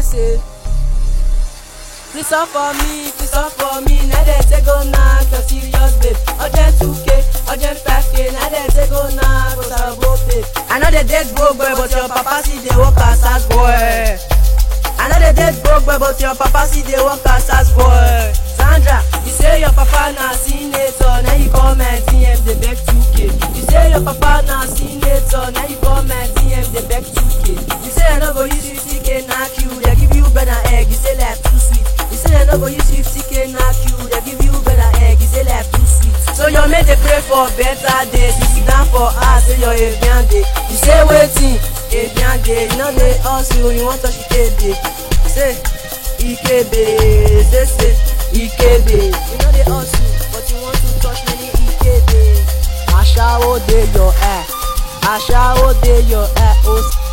say. Please up for me, now they take go knock your serious babe. Urgent 2K, urgent 5K, now they take go knock cause I broke babe. I know they dead broke boy, but your papa see they work as ass boy. I know they dead broke boy, but your papa see they work as ass boy. Sandra, you say your papa na senator, now you come and DM they beg 2K. You say your papa na senator, now you come and DM they beg 2K. You say I no go use 50K knock you, they give you better egg, you say life too sweet. You say I no go use 50K knock you, they give you better egg, you say life too sweet. So your mate they pray for better days, you sit down for us, say your Evian day. You say waiting, Evian day, you know they hustle, you want touch Ikebe. Say Ikebe, say Ikebe. You know they hustle, but you want to touch many Ikebe. Ashawo dey your air, Ashawo dey your air, oh.